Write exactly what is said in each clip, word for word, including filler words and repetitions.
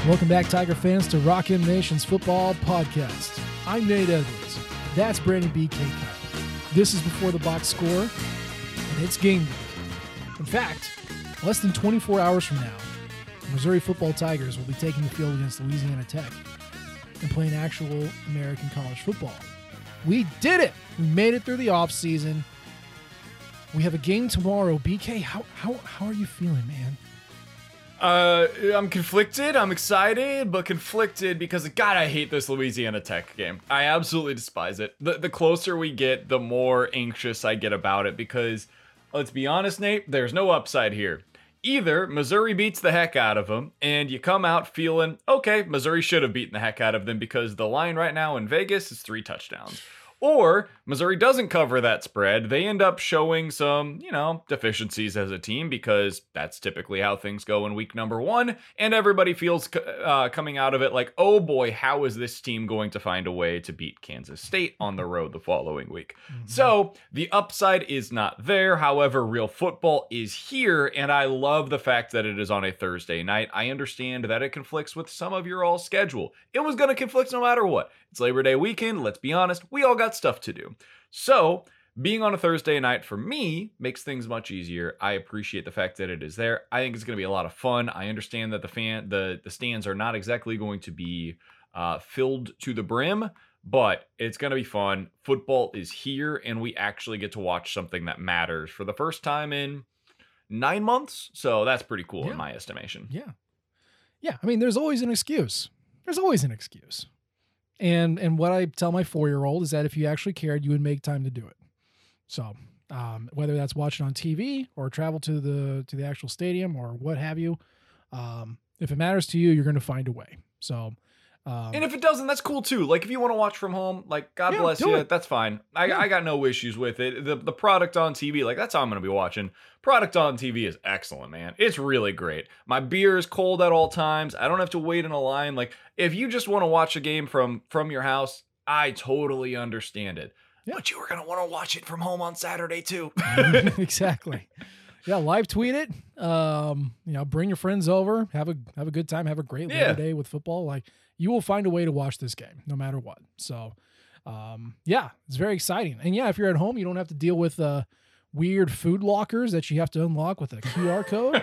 Welcome back, Tiger fans, to Rock M Nation's football podcast. I'm Nate Edwards. That's Brandon B K Kyle. This is Before the Box Score, and it's game day. In fact, less than twenty-four hours from now, the Missouri Football Tigers will be taking the field against Louisiana Tech and playing actual American college football. We did it! We made it through the offseason. We have a game tomorrow. B K, how how how are you feeling, man? Uh, I'm conflicted. I'm excited, but conflicted because, God, I hate this Louisiana Tech game. I absolutely despise it. The, the closer we get, the more anxious I get about it because, let's be honest, Nate, there's no upside here. Either Missouri beats the heck out of them, and you come out feeling, okay, Missouri should have beaten the heck out of them because the line right now in Vegas is three touchdowns. Or Missouri doesn't cover that spread. They end up showing some, you know, deficiencies as a team because that's typically how things go in week number one. And everybody feels uh, coming out of it like, oh boy, how is this team going to find a way to beat Kansas State on the road the following week? Mm-hmm. So the upside is not there. However, real football is here. And I love the fact that it is on a Thursday night. I understand that it conflicts with some of your all schedule. It was going to conflict no matter what. It's Labor Day weekend. Let's be honest. We all got stuff to do. So being on a Thursday night for me makes things much easier. I appreciate the fact that it is there. I think it's going to be a lot of fun. I understand that the fan, the, the stands are not exactly going to be uh, filled to the brim, but it's going to be fun. Football is here, and we actually get to watch something that matters for the first time in nine months. So that's pretty cool yeah. in my estimation. Yeah. Yeah. I mean, there's always an excuse. There's always an excuse. And and what I tell my four-year-old is that if you actually cared, you would make time to do it. So um, whether that's watching on T V or travel to the to the actual stadium or what have you, um, if it matters to you, you're going to find a way. So, um, and if it doesn't, that's cool too. Like if you want to watch from home, like God yeah, bless you, it. That's fine. I, yeah. I got no issues with it. The the product on T V, like that's how I'm going to be watching. Product on T V is excellent, man. It's really great. My beer is cold at all times. I don't have to wait in a line. Like if you just want to watch a game from from your house, I totally understand it. Yeah. But you were going to want to watch it from home on Saturday too. Exactly. Yeah, live tweet it. Um, you know, bring your friends over, have a have a good time, have a great yeah. day with football. Like you will find a way to watch this game no matter what. So, um, yeah, it's very exciting. And yeah, if you're at home, you don't have to deal with uh weird food lockers that you have to unlock with a Q R code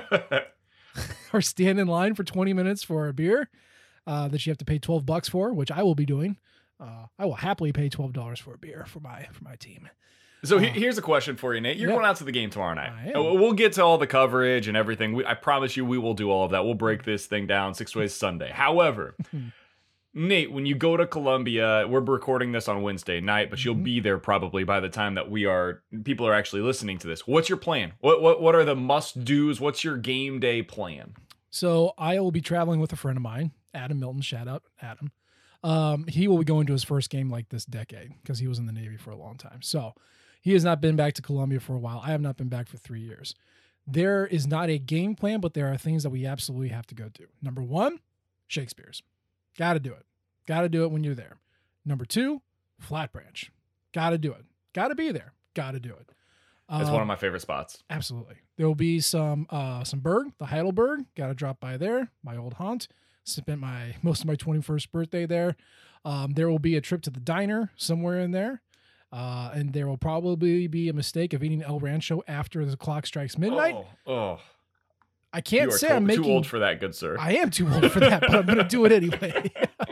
or stand in line for twenty minutes for a beer uh, that you have to pay twelve bucks for, which I will be doing. Uh, I will happily pay twelve dollars for a beer for my, for my team. So uh, here's a question for you, Nate. You're yeah. going out to the game tomorrow night. We'll get to all the coverage and everything. We, I promise you we will do all of that. We'll break this thing down six ways Sunday. However, Nate, when you go to Columbia, we're recording this on Wednesday night, but you'll mm-hmm. be there probably by the time that we are, people are actually listening to this. What's your plan? What what what are the must-dos? What's your game day plan? So I will be traveling with a friend of mine, Adam Milton. Shout out, Adam. Um, he will be going to his first game like this decade because he was in the Navy for a long time. So he has not been back to Columbia for a while. I have not been back for three years. There is not a game plan, but there are things that we absolutely have to go do. Number one, Shakespeare's. Got to do it. Got to do it when you're there. Number two, Flat Branch. Got to do it. Got to be there. Got to do it. That's um, one of my favorite spots. Absolutely. There will be some uh, some Berg, the Heidelberg. Got to drop by there. My old haunt. Spent my most of my twenty-first birthday there. Um, there will be a trip to the diner somewhere in there. Uh, and there will probably be a mistake of eating El Rancho after the clock strikes midnight. Oh, oh. I can't you are say to- I'm making... too old for that, good sir. I am too old for that, but I'm going to do it anyway.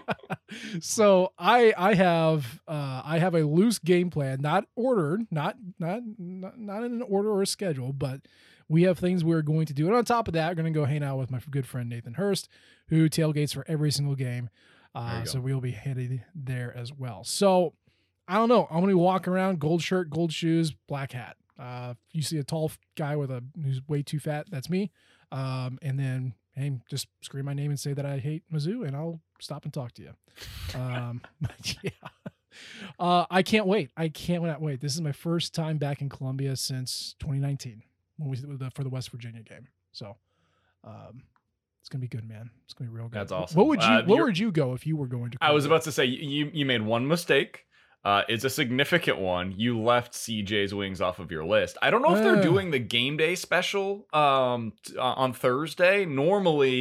So I I have uh, I have a loose game plan, not ordered, not, not not not in an order or a schedule, but we have things we're going to do. And on top of that, we're going to go hang out with my good friend Nathan Hurst, who tailgates for every single game. Uh, so we'll be headed there as well. So I don't know. I'm going to walk around, gold shirt, gold shoes, black hat. Uh, if you see a tall guy with a who's way too fat, that's me. Um, and then, hey, just scream my name and say that I hate Mizzou, and I'll stop and talk to you. Um, yeah. Uh, I can't wait. I can't wait. This is my first time back in Columbia since twenty nineteen when we for the West Virginia game. So, um, it's gonna be good, man. It's gonna be real good. That's awesome. What would you uh, Where would you go if you were going to Columbia? I was about to say you you made one mistake. Uh, it's a significant one. You left C J's Wings off of your list. I don't know if they're Uh. doing the game day special um, t- uh, on Thursday. Normally,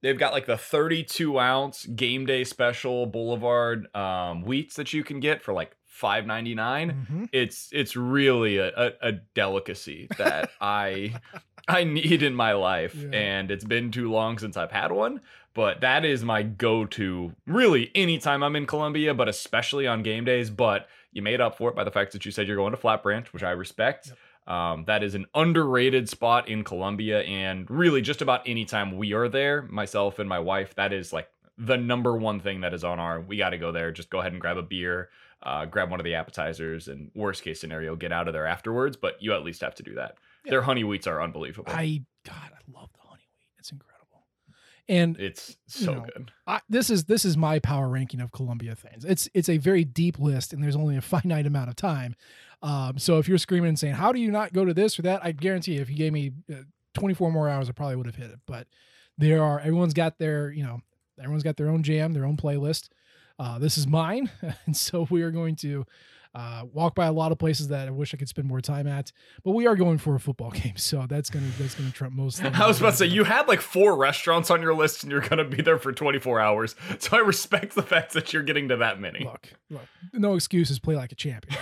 They've got like the thirty-two ounce game day special Boulevard um, wheats that you can get for like five ninety-nine. Mm-hmm. It's it's really a, a, a delicacy that I I need in my life, Yeah. and it's been too long since I've had one. But that is my go-to, really, anytime I'm in Columbia, but especially on game days. But you made up for it by the fact that you said you're going to Flat Branch, which I respect. Yep. Um, that is an underrated spot in Columbia, and really just about any time we are there, myself and my wife, that is like the number one thing that is on our, we got to go there. Just go ahead and grab a beer, uh, grab one of the appetizers, and worst case scenario, get out of there afterwards. But you at least have to do that. Yeah. Their honey wheats are unbelievable. I, God, I love the honey wheat. It's incredible. And It's so you know, good. I, this is this is my power ranking of Columbia things. It's it's a very deep list, and there's only a finite amount of time. Um, so if you're screaming and saying, "How do you not go to this or that?" I guarantee you, if you gave me uh, twenty-four more hours, I probably would have hit it. But there are everyone's got their you know everyone's got their own jam, their own playlist. Uh, this is mine, and so we are going to uh, walk by a lot of places that I wish I could spend more time at. But we are going for a football game, so that's gonna that's gonna trump most things. I was about to say, you had like four restaurants on your list and you're going to be there for twenty-four hours. So I respect the fact that you're getting to that many. Look, look, no excuses. Play like a champion.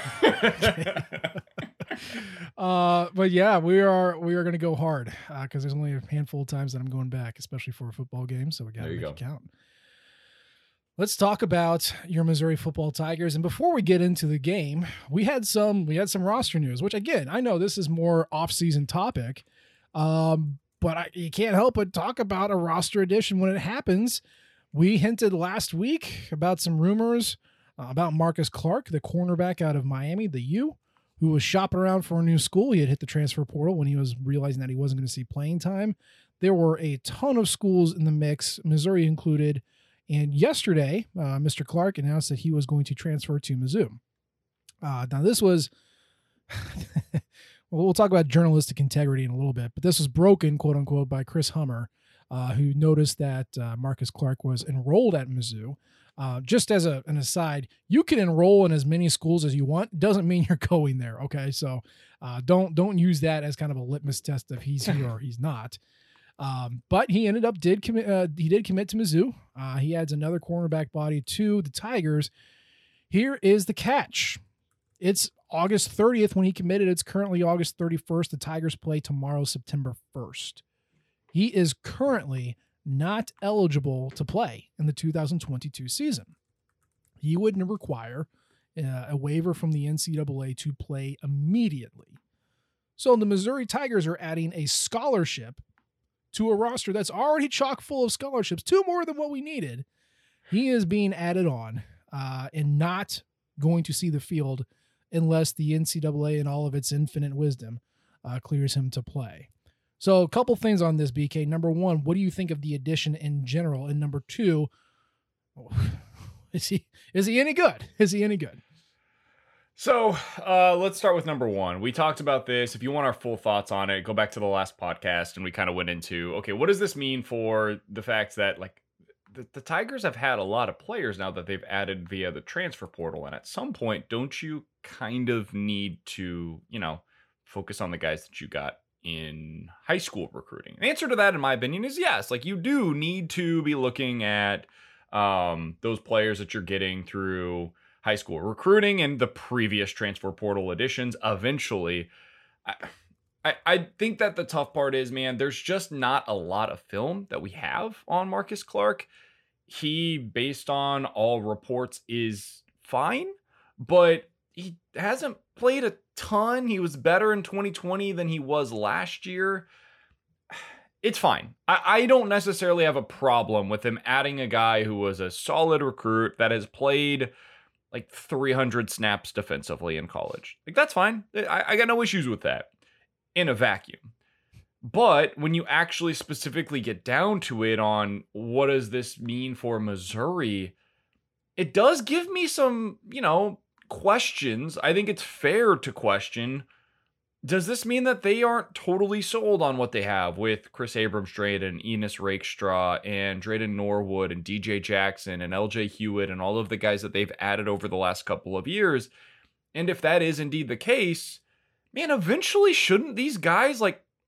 uh, but yeah, we are we are going to go hard because uh, there's only a handful of times that I'm going back, especially for a football game. So we got to make go. it count. Let's talk about your Missouri football Tigers. And before we get into the game, we had some we had some roster news, which again, I know this is more off-season topic, um, but I, you can't help but talk about a roster addition when it happens. We hinted last week about some rumors uh, about Marcus Clark, the cornerback out of Miami, the U, who was shopping around for a new school. He had hit the transfer portal when he was realizing that he wasn't going to see playing time. There were a ton of schools in the mix, Missouri included. And yesterday, uh, Mister Clark announced that he was going to transfer to Mizzou. Uh, now, this was, well, we'll talk about journalistic integrity in a little bit, but this was broken, quote unquote, by Chris Hummer, uh, who noticed that uh, Marcus Clark was enrolled at Mizzou. Uh, just as a, an aside, you can enroll in as many schools as you want. Doesn't mean you're going there. Okay, so uh, don't don't use that as kind of a litmus test if he's here or he's not. Um, but he ended up did commit. Uh, he did commit to Mizzou. Uh, he adds another cornerback body to the Tigers. Here is the catch: it's August thirtieth when he committed. It's currently August thirty-first. The Tigers play tomorrow, September first. He is currently not eligible to play in the two thousand twenty-two season. He wouldn't require uh, a waiver from the N C double A to play immediately. So the Missouri Tigers are adding a scholarship to a roster that's already chock full of scholarships, two more than what we needed. He is being added on uh, and not going to see the field unless the N C double A in all of its infinite wisdom uh, clears him to play. So a couple things on this, B K. Number one, what do you think of the addition in general? And number two, is he is he any good? Is he any good? So uh, let's start with number one. We talked about this. If you want our full thoughts on it, go back to the last podcast and we kind of went into, okay, what does this mean for the fact that like the, the Tigers have had a lot of players now that they've added via the transfer portal. And at some point, don't you kind of need to, you know, focus on the guys that you got in high school recruiting? The answer to that, in my opinion, is yes. Like you do need to be looking at um, those players that you're getting through high school recruiting and the previous transfer portal additions. Eventually, I, I I think that the tough part is, man, there's just not a lot of film that we have on Marcus Clark. He, based on all reports, is fine, but he hasn't played a ton. He was better in twenty twenty than he was last year. It's fine. I, I don't necessarily have a problem with him adding a guy who was a solid recruit that has played like three hundred snaps defensively in college. Like, that's fine. I, I got no issues with that in a vacuum. But when you actually specifically get down to it on what does this mean for Missouri, it does give me some, you know, questions. I think it's fair to question, does this mean that they aren't totally sold on what they have with Chris Abrams-Drayd and Enos Rakestraw and Drayden Norwood and D J Jackson and L J Hewitt and all of the guys that they've added over the last couple of years? And if that is indeed the case, man, eventually shouldn't these guys like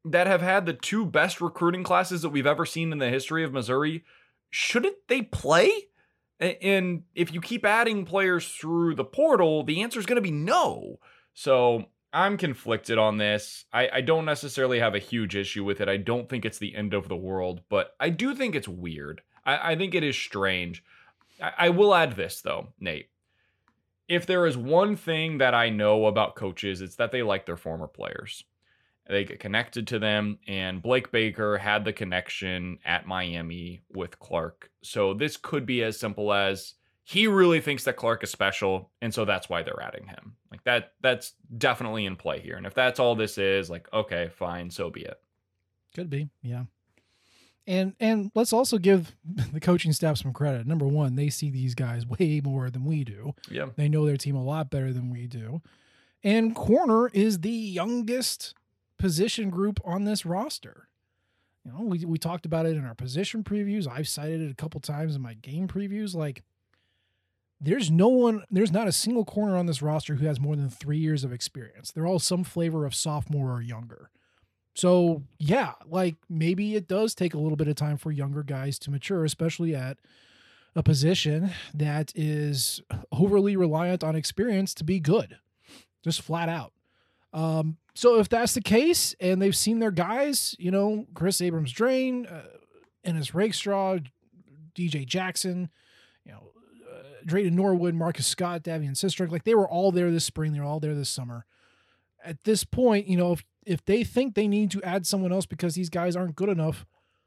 that have had the two best recruiting classes that we've ever seen in the history of Missouri, shouldn't they play? And if you keep adding players through the portal, the answer is going to be no. So I'm conflicted on this. I, I don't necessarily have a huge issue with it. I don't think it's the end of the world, but I do think it's weird. I, I think it is strange. I, I will add this, though, Nate. If there is one thing that I know about coaches, it's that they like their former players. They get connected to them, and Blake Baker had the connection at Miami with Clark. So this could be as simple as he really thinks that Clark is special, and so that's why they're adding him. Like that, that's definitely in play here. And if that's all this is, like, okay, fine, so be it. Could be, yeah. And and let's also give the coaching staff some credit. Number one, they see these guys way more than we do. Yeah. They know their team a lot better than we do. And corner is the youngest position group on this roster. You know, we we talked about it in our position previews. I've cited it a couple times in my game previews. Like, there's no one, there's not a single corner on this roster who has more than three years of experience. They're all some flavor of sophomore or younger. So yeah, like maybe it does take a little bit of time for younger guys to mature, especially at a position that is overly reliant on experience to be good, just flat out. Um, so if that's the case and they've seen their guys, you know, Chris Abrams-Drain, uh, Ennis Rakestraw, D J Jackson, you know, uh, Drayden Norwood, Marcus Scott, Davian Sistrunk, like they were all there this spring. They were all there this summer. At this point, you know, if, if they think they need to add someone else because these guys aren't good enough,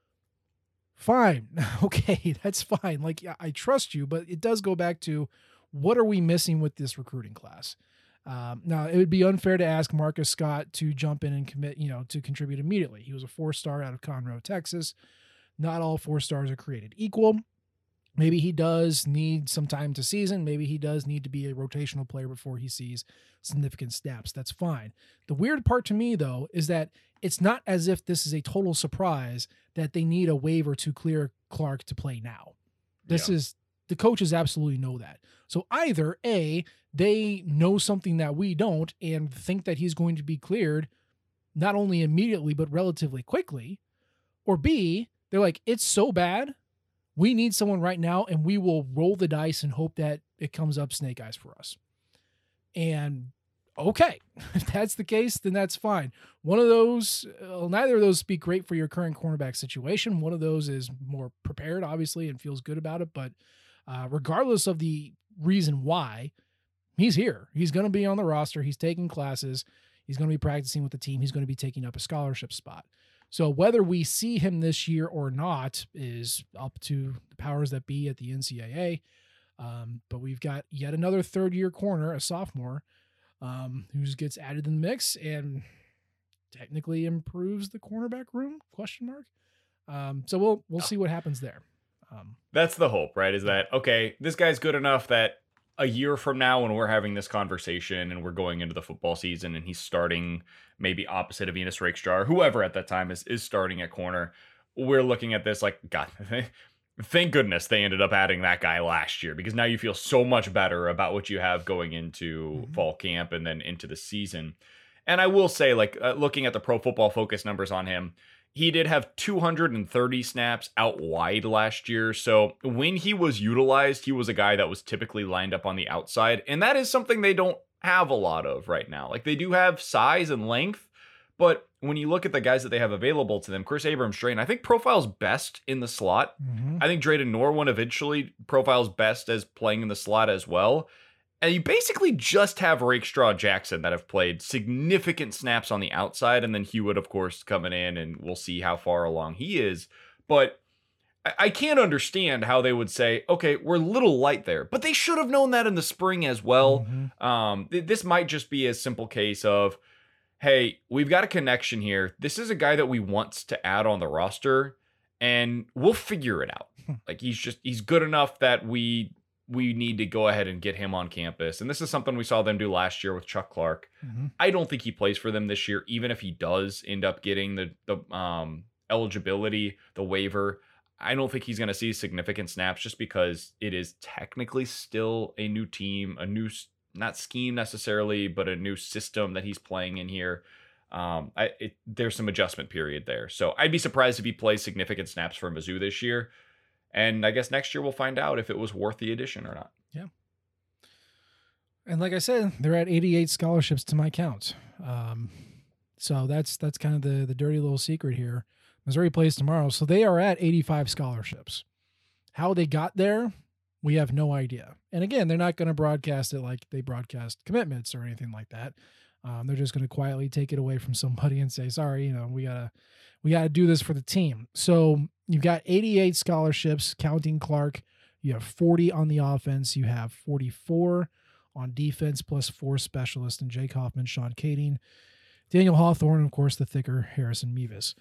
fine. Okay, that's fine. Like, yeah, I trust you, but it does go back to what are we missing with this recruiting class? Um, now, it would be unfair to ask Marcus Scott to jump in and commit, you know, to contribute immediately. He was a four-star out of Conroe, Texas. Not all four stars are created equal. Maybe he does need some time to season. Maybe he does need to be a rotational player before he sees significant snaps. That's fine. The weird part to me, though, is that it's not as if this is a total surprise that they need a waiver to clear Clark to play now. This yeah. is, the coaches absolutely know that. So either A, they know something that we don't and think that he's going to be cleared not only immediately, but relatively quickly, or B, they're like, it's so bad, we need someone right now, and we will roll the dice and hope that it comes up snake eyes for us. And okay, if that's the case, then that's fine. One of those, well, neither of those speak great for your current cornerback situation. One of those is more prepared, obviously, and feels good about it. But uh, regardless of the reason why, he's here. He's going to be on the roster. He's taking classes. He's going to be practicing with the team. He's going to be taking up a scholarship spot. So whether we see him this year or not is up to the powers that be at the N C double A. Um, but we've got yet another third-year corner, a sophomore, um, who gets added in the mix and technically improves the cornerback room, question mark. Um, so we'll we'll see what happens there. Um, That's the hope, right? Is that, okay, this guy's good enough that a year from now when we're having this conversation and we're going into the football season and he's starting maybe opposite of Ennis Rakestraw or whoever at that time is, is starting at corner, we're looking at this like, God, thank goodness they ended up adding that guy last year, because now you feel so much better about what you have going into mm-hmm. fall camp and then into the season. And I will say, like, uh, looking at the Pro Football Focus numbers on him, he did have two hundred thirty snaps out wide last year. So when he was utilized, he was a guy that was typically lined up on the outside. And that is something they don't have a lot of right now. Like, they do have size and length, but when you look at the guys that they have available to them, Chris Abrams-Drain, I think profiles best in the slot. Mm-hmm. I think Drayden Norwood eventually profiles best as playing in the slot as well. And you basically just have Rakestraw Jackson that have played significant snaps on the outside. And then Hewitt, of course, coming in, and we'll see how far along he is. But I, I can't understand how they would say, okay, we're a little light there. But they should have known that in the spring as well. Mm-hmm. Um, th- this might just be a simple case of, hey, we've got a connection here. This is a guy that we want to add on the roster, and we'll figure it out. Like, he's just, he's good enough that we... we need to go ahead and get him on campus. And this is something we saw them do last year with Chuck Clark. Mm-hmm. I don't think he plays for them this year, even if he does end up getting the, the um, eligibility, the waiver. I don't think he's going to see significant snaps just because it is technically still a new team, a new, not scheme necessarily, but a new system that he's playing in here. Um, I, it, there's some adjustment period there. So I'd be surprised if he plays significant snaps for Mizzou this year. And I guess next year we'll find out if it was worth the addition or not. Yeah. And like I said, they're at eighty-eight scholarships to my count. Um, so that's that's kind of the, the dirty little secret here. Missouri plays tomorrow, so they are at eighty-five scholarships. How they got there, we have no idea. And again, they're not going to broadcast it like they broadcast commitments or anything like that. Um, they're just going to quietly take it away from somebody and say, sorry, you know, we gotta, we gotta do this for the team. So you've got eighty-eight scholarships, counting Clark. You have forty on the offense. You have forty-four on defense, plus four specialists, and Jake Hoffman, Sean Kading, Daniel Hawthorne, and of course the thicker Harrison Mevis.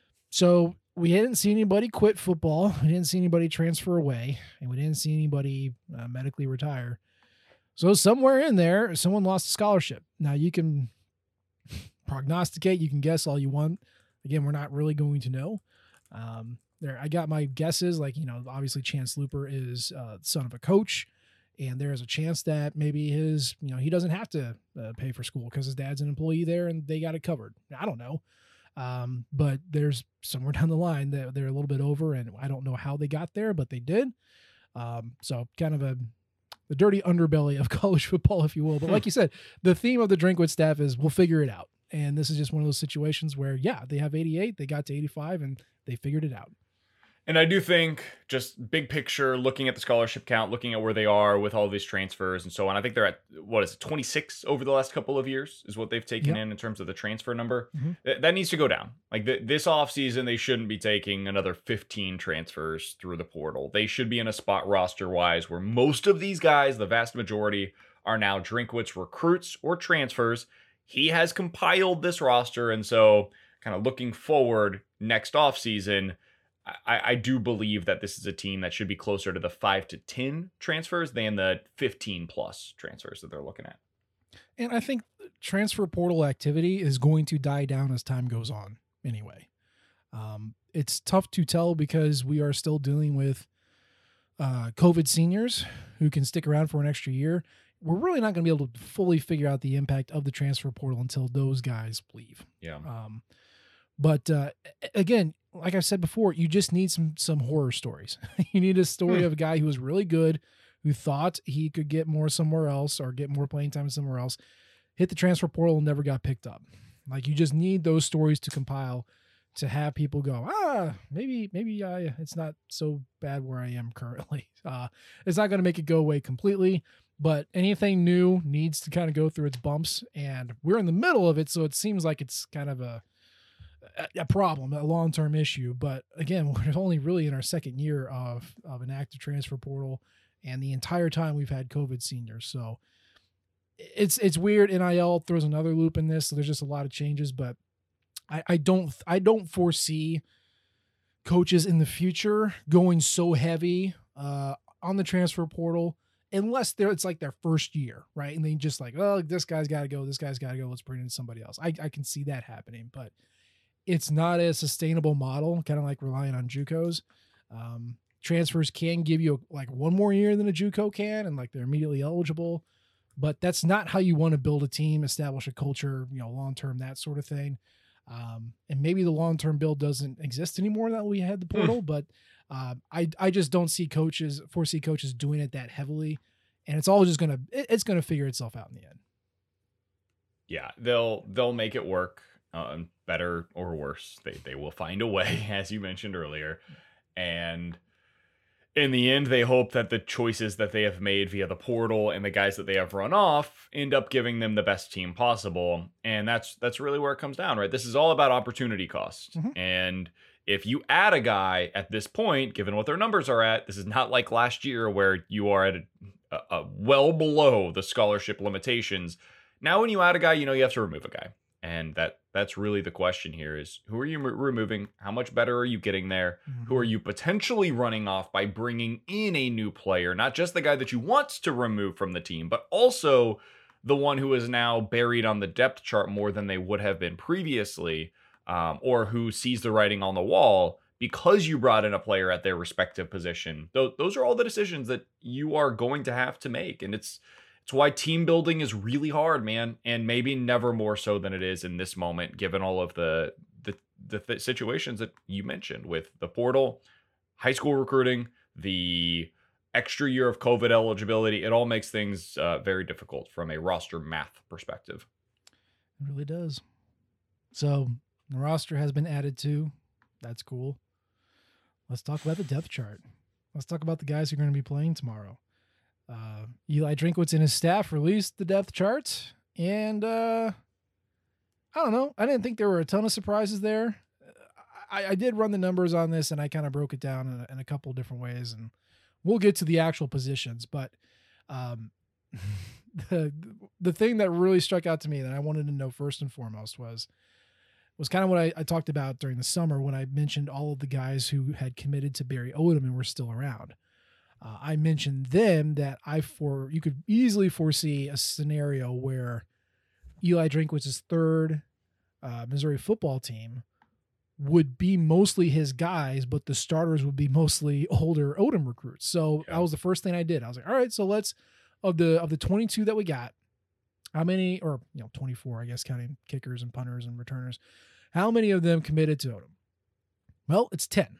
So we didn't see anybody quit football. We didn't see anybody transfer away, and we didn't see anybody uh, medically retire. So somewhere in there, someone lost a scholarship. Now you can prognosticate, you can guess all you want. Again, we're not really going to know. Um, there, I got my guesses. Like, you know, obviously Chance Looper is uh, son of a coach, and there is a chance that maybe his, you know, he doesn't have to uh, pay for school because his dad's an employee there and they got it covered. I don't know. Um, but there's somewhere down the line that they're a little bit over, and I don't know how they got there, but they did. Um, so kind of a, the dirty underbelly of college football, if you will. But like you said, the theme of the Drinkwitz staff is we'll figure it out. And this is just one of those situations where, yeah, they have eighty-eight, they got to eighty-five, and they figured it out. And I do think, just big picture, looking at the scholarship count, looking at where they are with all these transfers and so on, I think they're at, what is it, twenty-six over the last couple of years is what they've taken yep. in in terms of the transfer number. Mm-hmm. Th- that needs to go down. Like th- this offseason, they shouldn't be taking another fifteen transfers through the portal. They should be in a spot roster-wise where most of these guys, the vast majority, are now Drinkwitz recruits or transfers. He has compiled this roster, and so kind of looking forward next offseason, I, I do believe that this is a team that should be closer to the five to ten transfers than the fifteen plus transfers that they're looking at. And I think transfer portal activity is going to die down as time goes on anyway. Um, it's tough to tell because we are still dealing with uh, COVID seniors who can stick around for an extra year. We're really not going to be able to fully figure out the impact of the transfer portal until those guys leave. Yeah. Um, but uh, again, like I said before, you just need some some horror stories. You need a story of a guy who was really good, who thought he could get more somewhere else or get more playing time somewhere else, hit the transfer portal and never got picked up. Like, you just need those stories to compile to have people go, ah, maybe maybe uh, it's not so bad where I am currently. Uh, it's not going to make it go away completely, but anything new needs to kind of go through its bumps, and we're in the middle of it, so it seems like it's kind of a a problem, a long-term issue. But again, we're only really in our second year of, of an active transfer portal, and the entire time we've had COVID seniors. So it's, it's weird. N I L throws another loop in this. So there's just a lot of changes, but I, I don't, I don't foresee coaches in the future going so heavy uh, on the transfer portal unless they're, it's like their first year, right? And they just like, oh, this guy's got to go. This guy's got to go. Let's bring in somebody else. I, I can see that happening, but it's not a sustainable model, kind of like relying on JUCOs. Um, transfers can give you like one more year than a JUCO can, and like they're immediately eligible, but that's not how you want to build a team, establish a culture, you know, long-term, that sort of thing. Um, and maybe the long-term build doesn't exist anymore that we had the portal, mm. but uh, I, I just don't see coaches, foresee coaches doing it that heavily, and it's all just going to, it, it's going to figure itself out in the end. Yeah, they'll, they'll make it work. Uh, better or worse, they they will find a way, as you mentioned earlier. And in the end, they hope that the choices that they have made via the portal and the guys that they have run off end up giving them the best team possible. And that's that's really where it comes down, right? This is all about opportunity cost. Mm-hmm. And if you add a guy at this point, given what their numbers are at, this is not like last year where you are at a, a, a well below the scholarship limitations. Now, when you add a guy, you know you have to remove a guy. And that that's really the question here is, who are you re- removing? How much better are you getting there? Mm-hmm. Who are you potentially running off by bringing in a new player? Not just the guy that you want to remove from the team, but also the one who is now buried on the depth chart more than they would have been previously, um, or who sees the writing on the wall because you brought in a player at their respective position. Th- those are all the decisions that you are going to have to make. And it's It's why team building is really hard, man, and maybe never more so than it is in this moment, given all of the the the th- situations that you mentioned with the portal, high school recruiting, the extra year of COVID eligibility. It all makes things uh, very difficult from a roster math perspective. It really does. So the roster has been added to. That's cool. Let's talk about the depth chart. Let's talk about the guys who are going to be playing tomorrow. Uh, Eli Drinkwitz and his staff released the depth chart, and uh, I don't know. I didn't think there were a ton of surprises there. I, I did run the numbers on this, and I kind of broke it down in a, in a couple of different ways, and we'll get to the actual positions. But um, the the thing that really struck out to me that I wanted to know first and foremost was was kind of what I, I talked about during the summer when I mentioned all of the guys who had committed to Barry Odom and were still around. Uh, I mentioned then that I for you could easily foresee a scenario where Eli Drinkwitz's third uh, Missouri football team would be mostly his guys, but the starters would be mostly older Odom recruits. So yeah. That was the first thing I did. I was like, all right, so let's of the of the twenty-two that we got, how many, or you know, twenty-four, I guess, counting kickers and punters and returners, how many of them committed to Odom? Well, it's ten.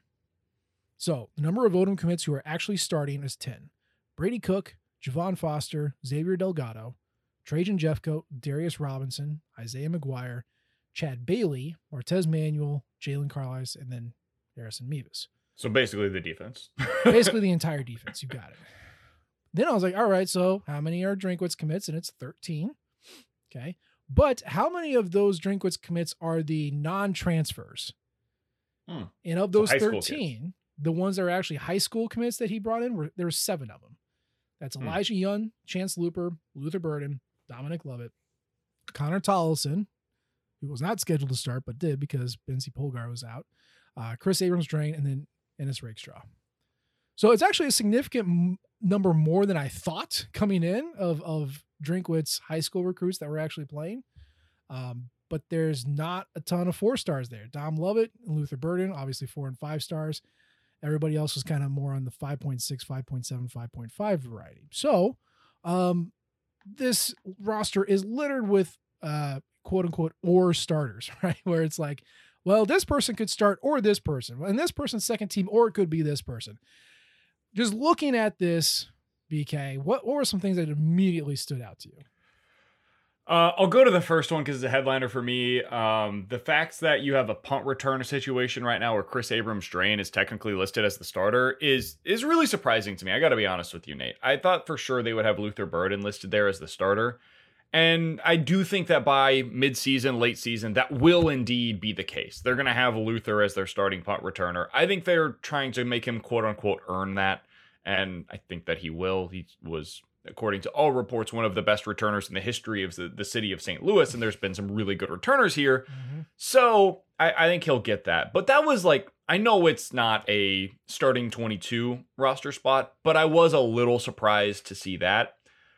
So the number of Odom commits who are actually starting is ten. Brady Cook, Javon Foster, Xavier Delgado, Trajan Jeffcoat, Darius Robinson, Isaiah McGuire, Chad Bailey, Martez Manuel, Jalen Carlisle, and then Harrison Mevis. So basically the defense. Basically the entire defense. You got it. Then I was like, all right, so how many are Drinkwitz commits? And it's thirteen. Okay. But how many of those Drinkwitz commits are the non-transfers? Hmm. And of those so thirteen, the ones that are actually high school commits that he brought in, were there were seven of them. That's Elijah hmm. Young, Chance Looper, Luther Burden, Dominic Lovett, Connor Tollison, who was not scheduled to start but did because Benzie Polgar was out, uh, Chris Abrams-Drain, and then Ennis Rakestraw. So it's actually a significant m- number more than I thought coming in of of Drinkwitz high school recruits that were actually playing. Um, but there's not a ton of four stars there. Dom Lovett and Luther Burden, obviously four and five stars. Everybody else was kind of more on the five point six, five point seven, five point five variety. So um, this roster is littered with uh, quote unquote or starters, right? Where it's like, well, this person could start or this person, and this person's second team, or it could be this person. Just looking at this, B K, what, what were some things that immediately stood out to you? Uh, I'll go to the first one because it's a headliner for me. Um, the fact that you have a punt returner situation right now where Chris Abrams-Drain is technically listed as the starter is is really surprising to me. I got to be honest with you, Nate. I thought for sure they would have Luther Burden listed there as the starter. And I do think that by mid-season, late season, that will indeed be the case. They're going to have Luther as their starting punt returner. I think they're trying to make him quote-unquote earn that. And I think that he will. He was, according to all reports, one of the best returners in the history of the, the city of Saint Louis. And there's been some really good returners here. Mm-hmm. So I, I think he'll get that. But that was like, I know it's not a starting twenty-two roster spot, but I was a little surprised to see that.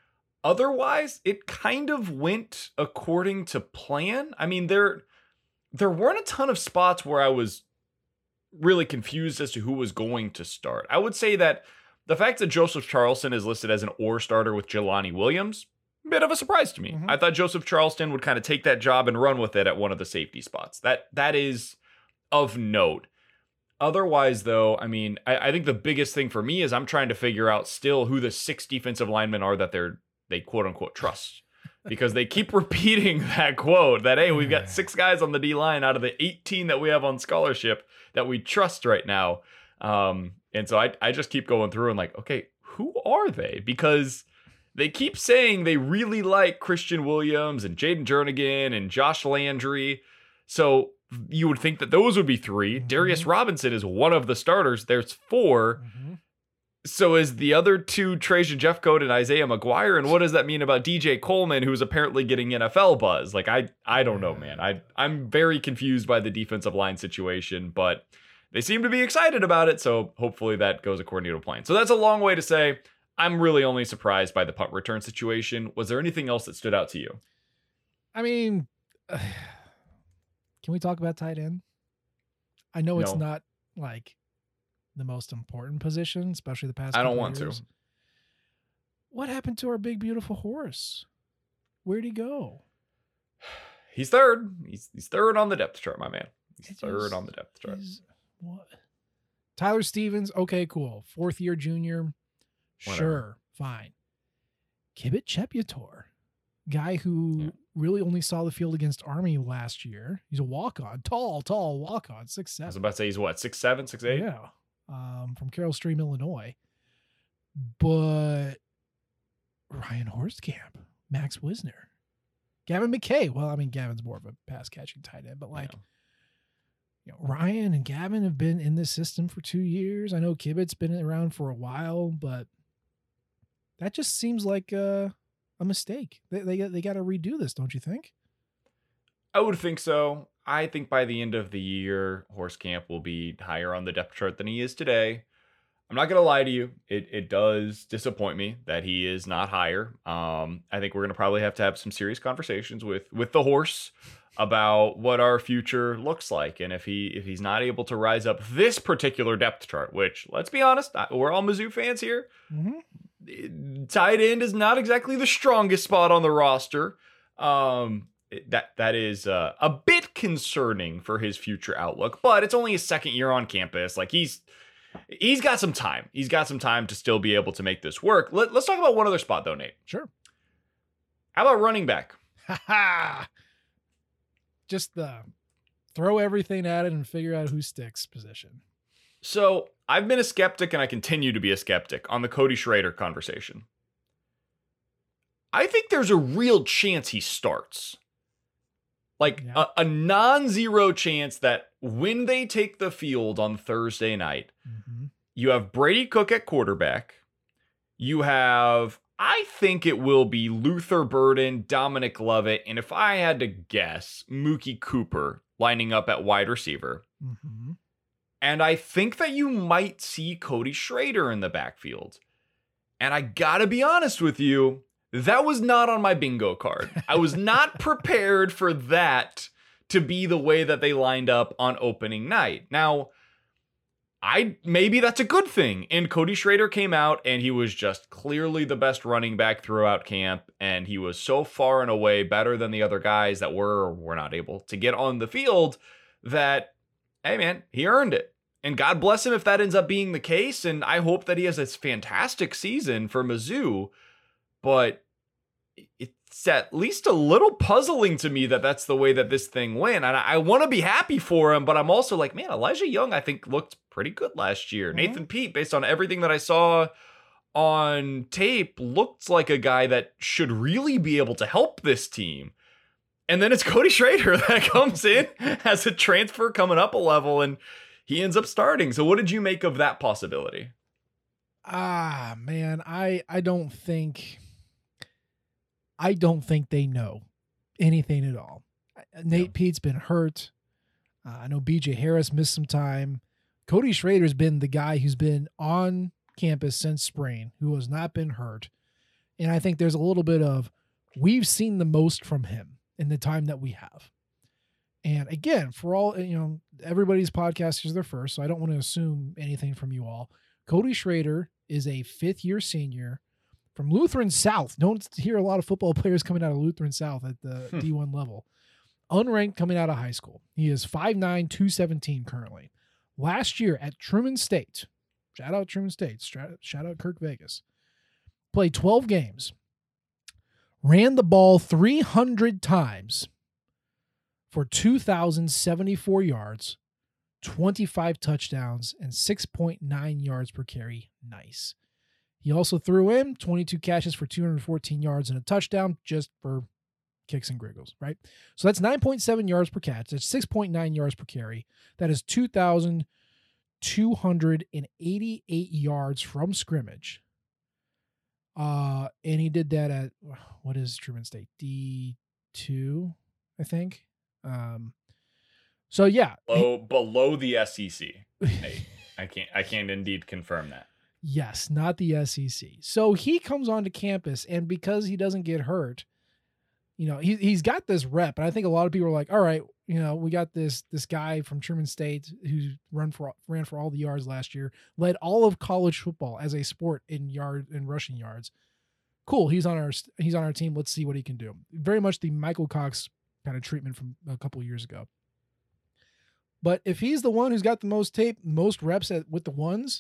Otherwise, it kind of went according to plan. I mean, there, there weren't a ton of spots where I was really confused as to who was going to start. I would say that the fact that Joseph Charleston is listed as an or starter with Jelani Williams, a bit of a surprise to me. Mm-hmm. I thought Joseph Charleston would kind of take that job and run with it at one of the safety spots. That That is of note. Otherwise, though, I mean, I, I think the biggest thing for me is I'm trying to figure out still who the six defensive linemen are that they're they quote unquote trust, because they keep repeating that quote that, hey, we've got six guys on the D line out of the eighteen that we have on scholarship that we trust right now. Um, and so I, I just keep going through and like, okay, who are they? Because they keep saying they really like Christian Williams and Jaden Jernigan and Josh Landry. So you would think that those would be three. Mm-hmm. Darius Robinson is one of the starters. There's four. Mm-hmm. So is the other two Trajan Jeffcoat and Isaiah McGuire? And what does that mean about D J Coleman, who's apparently getting N F L buzz? Like, I I don't know, man. I, I'm very confused by the defensive line situation, but they seem to be excited about it. So hopefully that goes according to plan. So that's a long way to say I'm really only surprised by the punt return situation. Was there anything else that stood out to you? I mean, uh, can we talk about tight end? I know it's no. not like the most important position, especially the past. I don't want years. to. what happened to our big, beautiful horse? Where'd he go? He's third. He's he's third on the depth chart, my man. He's It third just on the depth chart. is- What? Tyler Stevens, okay, cool. Fourth year junior. Whatever. Sure, fine. Kibit Chepiator, guy who Yeah. really only saw the field against Army last year. He's a walk-on, tall, tall walk-on, six I was seven. about to say he's what, six seven, six eight? Yeah, um, from Carroll Stream, Illinois. But Ryan Horstkamp, Max Wisner, Gavin McKay. Well, I mean, Gavin's more of a pass-catching tight end, but like, Yeah. you know, Ryan and Gavin have been in this system for two years. I know Kibit's been around for a while, but that just seems like uh, a mistake. They they, they got to redo this, don't you think? I would think so. I think by the end of the year, Horstkamp will be higher on the depth chart than he is today. I'm not going to lie to you. It it does disappoint me that he is not higher. Um, I think we're going to probably have to have some serious conversations with with the horse about what our future looks like. And if he if he's not able to rise up this particular depth chart, which, let's be honest, I- we're all Mizzou fans here. Mm-hmm. Tight end is not exactly the strongest spot on the roster. Um, it- that that is uh, a bit concerning for his future outlook, but it's only his second year on campus. Like he's he's got some time. He's got some time to still be able to make this work. Let, let's talk about one other spot though, Nate. Sure. How about running back? Ha ha. Just the throw everything at it and figure out who sticks position. So I've been a skeptic and I continue to be a skeptic on the Cody Schrader conversation. I think there's a real chance he starts. Like Yeah. a, a non-zero chance that when they take the field on Thursday night, Mm-hmm. you have Brady Cook at quarterback. You have, I think it will be Luther Burden, Dominic Lovett, and if I had to guess, Mookie Cooper lining up at wide receiver. Mm-hmm. And I think that you might see Cody Schrader in the backfield. And I gotta be honest with you, that was not on my bingo card. I was not prepared for that to be the way that they lined up on opening night. Now, I maybe that's a good thing. And Cody Schrader came out and he was just clearly the best running back throughout camp. And he was so far and away better than the other guys that were or were not able to get on the field that, hey man, he earned it. And God bless him if that ends up being the case. And I hope that he has this fantastic season for Mizzou. But it's at least a little puzzling to me that that's the way that this thing went. And I, I want to be happy for him, but I'm also like, man, Elijah Young, I think, looked pretty good last year. Mm-hmm. Nathan Peete, based on everything that I saw on tape, looked like a guy that should really be able to help this team. And then it's Cody Schrader that comes in as a transfer coming up a level, and he ends up starting. So what did you make of that possibility? Ah, man, I I don't think I don't think they know anything at all. Nate No. Pete's been hurt. Uh, I know B J Harris missed some time. Cody Schrader's been the guy who's been on campus since spring, who has not been hurt. And I think there's a little bit of we've seen the most from him in the time that we have. And again, for all, you know, everybody's podcast is their first, so I don't want to assume anything from you all. Cody Schrader is a fifth year senior from Lutheran South. Don't hear a lot of football players coming out of Lutheran South at the Hmm. D one level. Unranked coming out of high school. He is five nine, two seventeen currently. Last year at Truman State, shout out Truman State, stra- shout out Kirk Vegas, played twelve games, ran the ball three hundred times for two thousand seventy-four yards, twenty-five touchdowns, and six point nine yards per carry. Nice. He also threw in twenty-two catches for two hundred fourteen yards and a touchdown just for kicks and giggles, right? So that's nine point seven yards per catch. That's six point nine yards per carry. That is two thousand two hundred eighty-eight yards from scrimmage. Uh, and he did that at, what is Truman State? D two, I think. Um, so yeah. Below, below the S E C. Hey, I can't I can't indeed confirm that. Yes, not the S E C. So he comes onto campus, and because he doesn't get hurt, you know, he, he's got this rep. And I think a lot of people are like, all right, you know, we got this this guy from Truman State who run for ran for all the yards last year, led all of college football as a sport in yard and rushing yards. cool. He's on our he's on our team. Let's see what he can do. Very much the Michael Cox kind of treatment from a couple years ago. But if he's the one who's got the most tape, most reps at with the ones,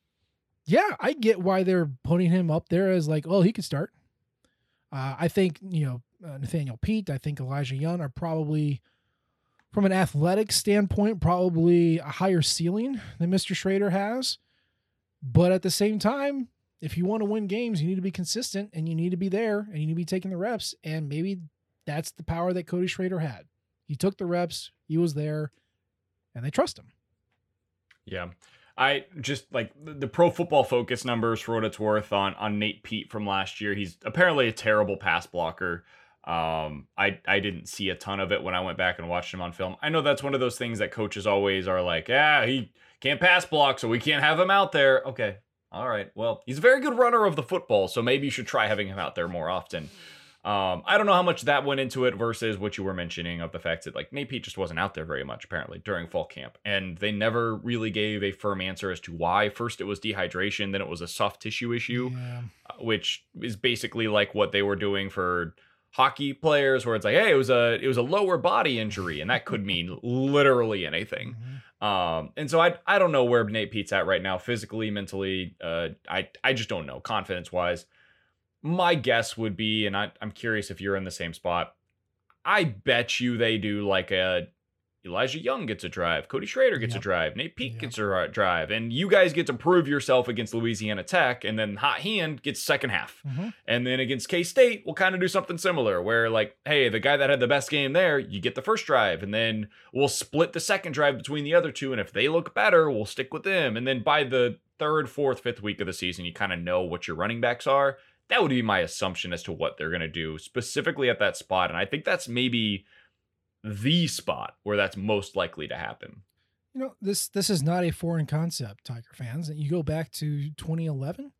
yeah, I get why they're putting him up there as like, oh, he could start. Uh, I think, you know, uh, Nathaniel Pete, I think Elijah Young are probably, from an athletic standpoint, probably a higher ceiling than Mister Schrader has. But at the same time, if you want to win games, you need to be consistent and you need to be there and you need to be taking the reps. And maybe that's the power that Cody Schrader had. He took the reps, he was there, and they trust him. Yeah. I just like the Pro Football Focus numbers for what it's worth on, on Nate Pete from last year. He's apparently a terrible pass blocker. Um, I, I didn't see a ton of it when I went back and watched him on film. I know that's one of those things that coaches always are like, yeah, he can't pass block, so we can't have him out there. Okay. All right. Well, he's a very good runner of the football, so maybe you should try having him out there more often. Um, I don't know how much that went into it versus what you were mentioning of the fact that like Nate Pete just wasn't out there very much apparently during fall camp, and they never really gave a firm answer as to why. First it was dehydration, then it was a soft tissue issue, yeah. which is basically like what they were doing for hockey players, where it's like, hey, it was a it was a lower body injury, and that could mean literally anything. Mm-hmm. Um, and so I I don't know where Nate Pete's at right now, physically, mentally. Uh, I I just don't know, confidence wise. My guess would be, and I, I'm curious if you're in the same spot, I bet you they do like a Elijah Young gets a drive, Cody Schrader gets yep. a drive, Nate Pete yep. gets a drive, and you guys get to prove yourself against Louisiana Tech, and then Hot Hand gets second half. Mm-hmm. And then against K-State, we'll kind of do something similar, where like, hey, the guy that had the best game there, you get the first drive, and then we'll split the second drive between the other two, and if they look better, we'll stick with them. And then by the third, fourth, fifth week of the season, you kind of know what your running backs are. That would be my assumption as to what they're going to do specifically at that spot. And I think that's maybe the spot where that's most likely to happen. You know, this this is not a foreign concept, Tiger fans. You go back to twenty eleven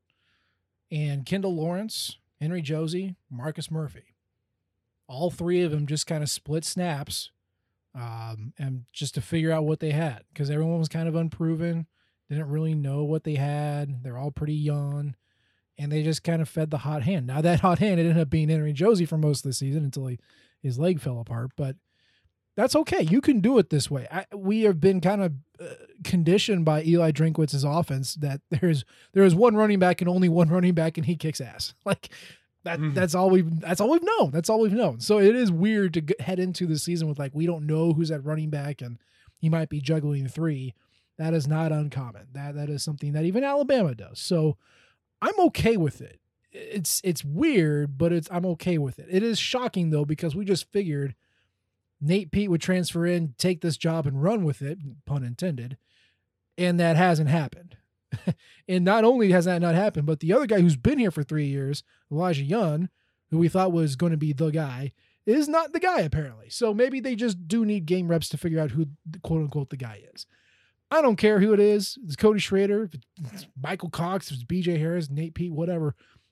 and Kendall Lawrence, Henry Josie, Marcus Murphy. All three of them just kind of split snaps um, and just to figure out what they had, because everyone was kind of unproven, didn't really know what they had. They're all pretty young. And they just kind of fed the hot hand. Now, that hot hand, it ended up being Henry Josie for most of the season until he, his leg fell apart. But that's okay. You can do it this way. I, we have been kind of uh, conditioned by Eli Drinkwitz's offense that there's there is one running back and only one running back, and he kicks ass. Like that. Mm-hmm. That's all we've. That's all we've known. That's all we've known. So it is weird to get, head into the season with like we don't know who's at running back, and he might be juggling three. That is not uncommon. That that is something that even Alabama does. So I'm okay with it. It's it's weird, but it's I'm okay with it. It is shocking though, because we just figured Nate Pete would transfer in, take this job and run with it, pun intended, and that hasn't happened. And not only has that not happened, but the other guy who's been here for three years, Elijah Young, who we thought was going to be the guy, is not the guy apparently. So maybe they just do need game reps to figure out who quote unquote the guy is. I don't care who it is. It's Cody Schrader, it's Michael Cox, it's B J Harris, Nate Pete, whatever.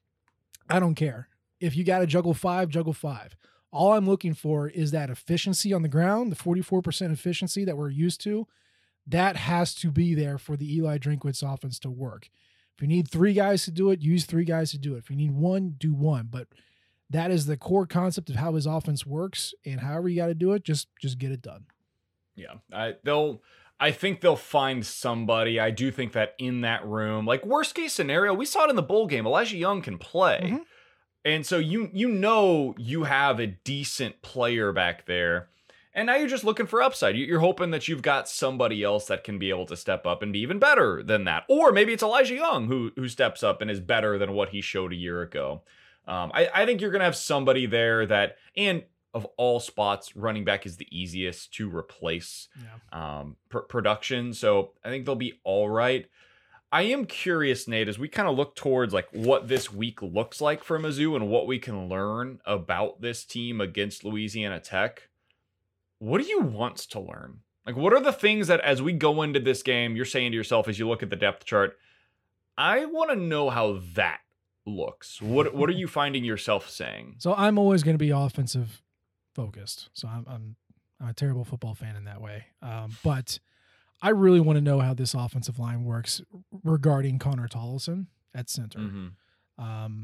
I don't care. If you got to juggle five, juggle five. All I'm looking for is that efficiency on the ground, the forty-four percent efficiency that we're used to. That has to be there for the Eli Drinkwitz offense to work. If you need three guys to do it, use three guys to do it. If you need one, do one. But that is the core concept of how his offense works, and however you got to do it, just just get it done. Yeah, I, they'll... I think they'll find somebody. I do think that in that room, like worst case scenario, we saw it in the bowl game. Elijah Young can play. Mm-hmm. And so you you know you have a decent player back there. And now you're just looking for upside. You're hoping that you've got somebody else that can be able to step up and be even better than that. Or maybe it's Elijah Young who who steps up and is better than what he showed a year ago. Um, I, I think you're going to have somebody there that, and of all spots, running back is the easiest to replace yeah. um, pr- production. So I think they'll be all right. I am curious, Nate, as we kind of look towards like what this week looks like for Mizzou and what we can learn about this team against Louisiana Tech. What do you want to learn? Like, what are the things that as we go into this game, you're saying to yourself as you look at the depth chart, I want to know how that looks. What What are you finding yourself saying? So I'm always going to be offensive focused. So I'm, I'm I'm a terrible football fan in that way. Um, but I really want to know how this offensive line works regarding Connor Tollison at center. Mm-hmm. Um,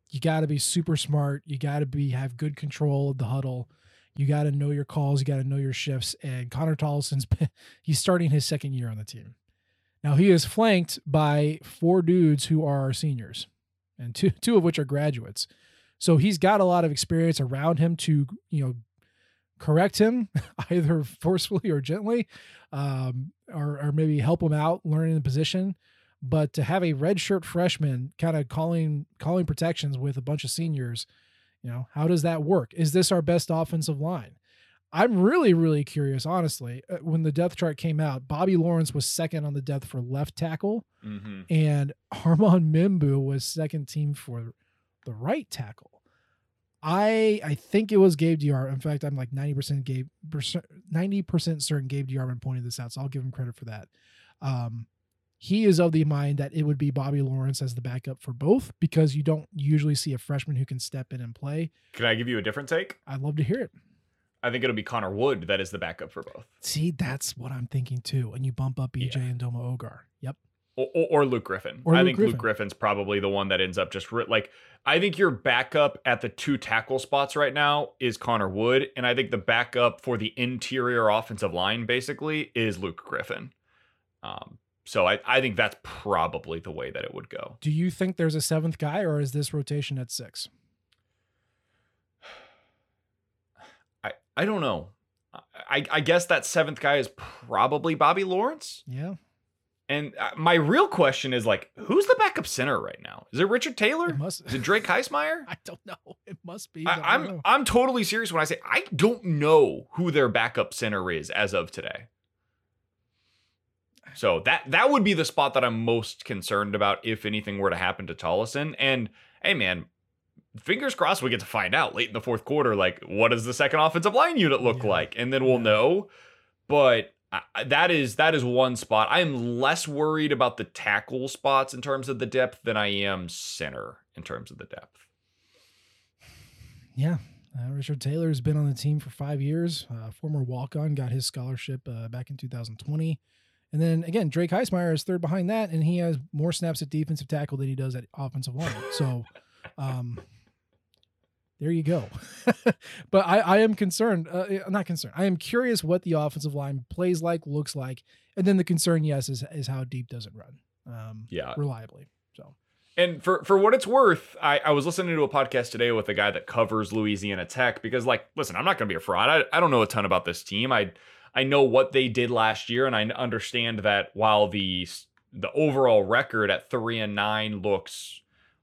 you got to be super smart. You got to be have good control of the huddle. You got to know your calls. You got to know your shifts. And Connor Tollison's been, he's starting his second year on the team. Now he is flanked by four dudes who are seniors, and two two of which are graduates. So he's got a lot of experience around him to, you know, correct him either forcefully or gently, um, or, or maybe help him out learning the position. But to have a redshirt freshman kind of calling calling protections with a bunch of seniors, you know, how does that work? Is this our best offensive line? I'm really, really curious, honestly. Uh, when the depth chart came out, Bobby Lawrence was second on the depth for left tackle, Mm-hmm. and Armand Mimbu was second team for the right tackle. I I think it was Gabe Diarra. In fact, I'm like ninety percent Gabe, ninety percent certain Gabe Diarra pointed this out, so I'll give him credit for that. Um, he is of the mind that it would be Bobby Lawrence as the backup for both, because you don't usually see a freshman who can step in and play. Can I give you a different take? I'd love to hear it. I think it'll be Connor Wood that is the backup for both. See, that's what I'm thinking too. And you bump up E J Yeah. and Doma Ogar. Yep. Or, or, or Luke Griffin. Or I Luke think Griffin. Luke Griffin's probably the one that ends up just, like, I think your backup at the two tackle spots right now is Connor Wood. And I think the backup for the interior offensive line basically is Luke Griffin. Um, so I, I think that's probably the way that it would go. Do you think there's a seventh guy, or is this rotation at six? I, I don't know. I, I guess that seventh guy is probably Bobby Lawrence. Yeah. And uh, my real question is, like, who's the backup center right now? Is it Richard Taylor? It must. Is it Drake Heismeyer? I don't know. It must be. but I I, don't I'm know. I'm totally serious when I say I don't know who their backup center is as of today. So that that would be the spot that I'm most concerned about if anything were to happen to Tollison. And hey, man, fingers crossed we get to find out late in the fourth quarter, like, what does the second offensive line unit look Yeah. like, and then we'll Yeah. know. But I, that is that is one spot. I am less worried about the tackle spots in terms of the depth than I am center in terms of the depth. Yeah. Uh, Richard Taylor's been on the team for five years. Uh, former walk-on, got his scholarship uh, back in two thousand twenty. And then again, Drake Heismeyer is third behind that, and he has more snaps at defensive tackle than he does at offensive line. So, um, there you go. But I, I am concerned. Uh, I'm not concerned. I am curious what the offensive line plays like, looks like, and then the concern, yes, is is how deep does it run? Um, Yeah. reliably. So. And for, for what it's worth, I, I was listening to a podcast today with a guy that covers Louisiana Tech because, like, listen, I'm not going to be a fraud. I, I don't know a ton about this team. I I know what they did last year, and I understand that while the the overall record at three and nine looks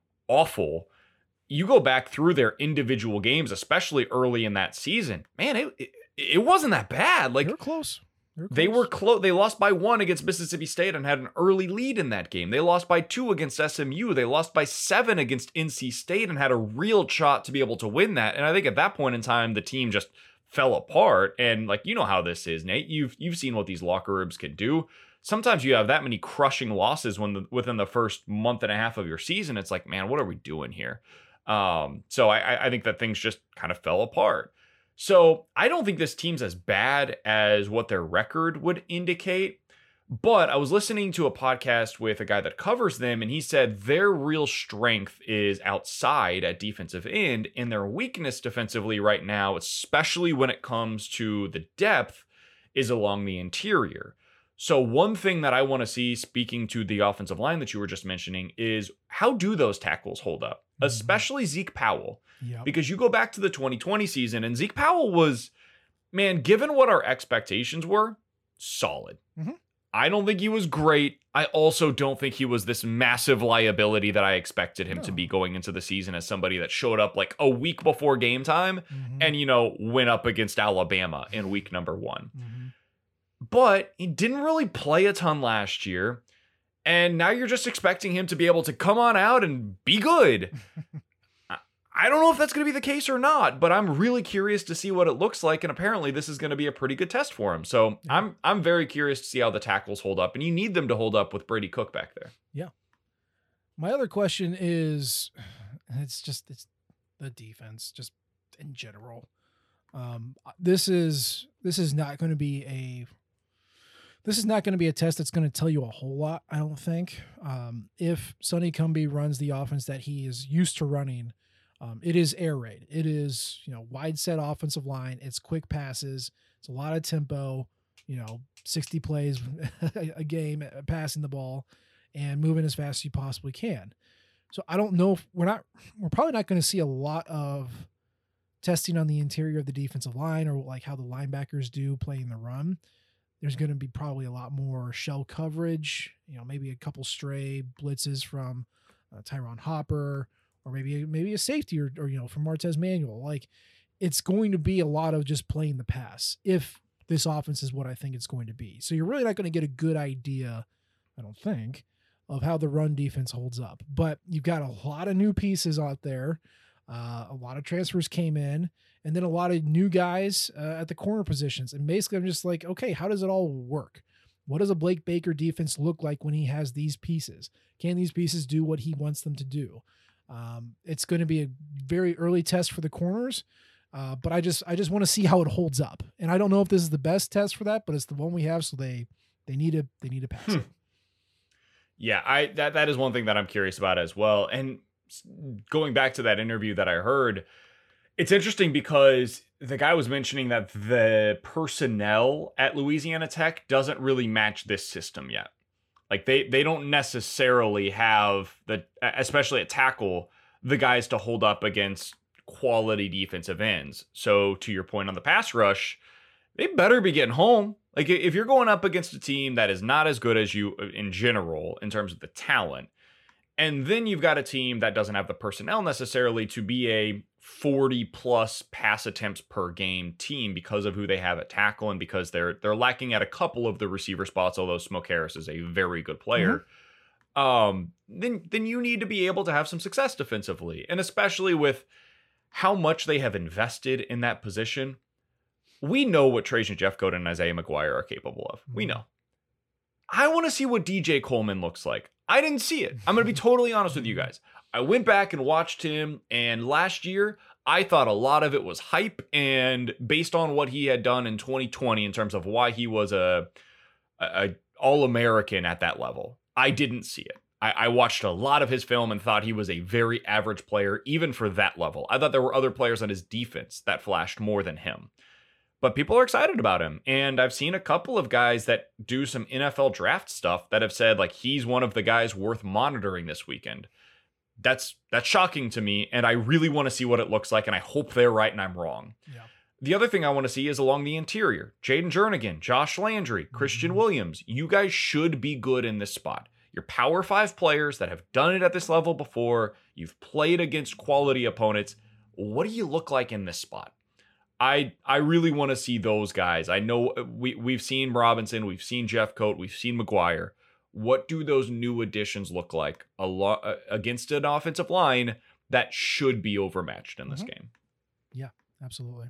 awful, you go back through their individual games, especially early in that season, man, it it, it wasn't that bad. Like, They were close. They were close. They were close. They lost by one against Mississippi State and had an early lead in that game. They lost by two against S M U. They lost by seven against N C State and had a real shot to be able to win that. And I think at that point in time, the team just fell apart. And, like, you know how this is, Nate. You've you've seen what these locker rooms can do. Sometimes you have that many crushing losses when the, within the first month and a half of your season. It's like, man, what are we doing here? Um, so I, I think that things just kind of fell apart. So I don't think this team's as bad as what their record would indicate. But I was listening to a podcast with a guy that covers them, and he said their real strength is outside at defensive end, and their weakness defensively right now, especially when it comes to the depth, is along the interior. So one thing that I want to see, speaking to the offensive line that you were just mentioning, is how do those tackles hold up, Mhm. especially Zeke Powell? Yep. Because you go back to the twenty twenty season, and Zeke Powell was, man, given what our expectations were, solid. Mhm. I don't think he was great. I also don't think he was this massive liability that I expected him No. to be going into the season as somebody that showed up like a week before game time Mhm. and, you know, went up against Alabama in week number one. Mhm. But he didn't really play a ton last year. And now you're just expecting him to be able to come on out and be good. I- I don't know if that's going to be the case or not, but I'm really curious to see what it looks like. And apparently this is going to be a pretty good test for him. So Yeah. I'm I'm very curious to see how the tackles hold up. And you need them to hold up with Brady Cook back there. My other question is, and it's just it's the defense, just in general. Um, this is this is not going to be a This is not going to be a test that's going to tell you a whole lot, I don't think. Um, if Sonny Cumbie runs the offense that he is used to running, um, it is air raid. It is, you know, wide set offensive line. It's quick passes. It's a lot of tempo, you know, sixty plays a game passing the ball and moving as fast as you possibly can. So I don't know if we're not, we're probably not going to see a lot of testing on the interior of the defensive line or like how the linebackers do playing the run. There's going to be probably a lot more shell coverage, you know, maybe a couple stray blitzes from uh, Tyron Hopper, or maybe, maybe a safety or, or, you know, from Martez Manuel. Like, it's going to be a lot of just playing the pass if this offense is what I think it's going to be. So you're really not going to get a good idea, I don't think, of how the run defense holds up. But you've got a lot of new pieces out there. Uh, a lot of transfers came in, and then a lot of new guys uh, at the corner positions. And basically, I'm just like, okay, how does it all work? What does a Blake Baker defense look like when he has these pieces? Can these pieces do what he wants them to do? Um, it's going to be a very early test for the corners, uh, but I just I just want to see how it holds up. And I don't know if this is the best test for that, but it's the one we have, so they they need to they need to pass hmm. it. Yeah, I that that is one thing that I'm curious about as well. And going back to that interview that I heard, it's interesting because the guy was mentioning that the personnel at Louisiana Tech doesn't really match this system yet. Like they they don't necessarily have the, especially at tackle, the guys to hold up against quality defensive ends. So to your point on the pass rush, they better be getting home. Like if you're going up against a team that is not as good as you in general in terms of the talent, and then you've got a team that doesn't have the personnel necessarily to be a forty plus pass attempts per game team because of who they have at tackle and because they're they're lacking at a couple of the receiver spots, although Smoke Harris is a very good player. Mm-hmm. Um, then then you need to be able to have some success defensively, and especially with how much they have invested in that position. We know what Trajan Jeffcoat and Isaiah McGuire are capable of. Mm-hmm. We know. I want to see what D J Coleman looks like. I didn't see it. I'm going to be totally honest with you guys. I went back and watched him, and last year, I thought a lot of it was hype, and based on what he had done in twenty twenty in terms of why he was a, a, a All-American at that level, I didn't see it. I, I watched a lot of his film and thought he was a very average player, even for that level. I thought there were other players on his defense that flashed more than him. But people are excited about him. And I've seen a couple of guys that do some N F L draft stuff that have said, like, he's one of the guys worth monitoring this weekend. That's that's shocking to me. And I really want to see what it looks like. And I hope they're right and I'm wrong. Yeah. The other thing I want to see is along the interior. Jaden Jernigan, Josh Landry, Christian mm-hmm. Williams. You guys should be good in this spot. You're Power Five players that have done it at this level before. You've played against quality opponents. What do you look like in this spot? I I really want to see those guys. I know we, we've seen Robinson, we've seen Jeffcoat, we've seen McGuire. What do those new additions look like a lo- uh, against an offensive line that should be overmatched in this mm-hmm. game? Yeah, absolutely.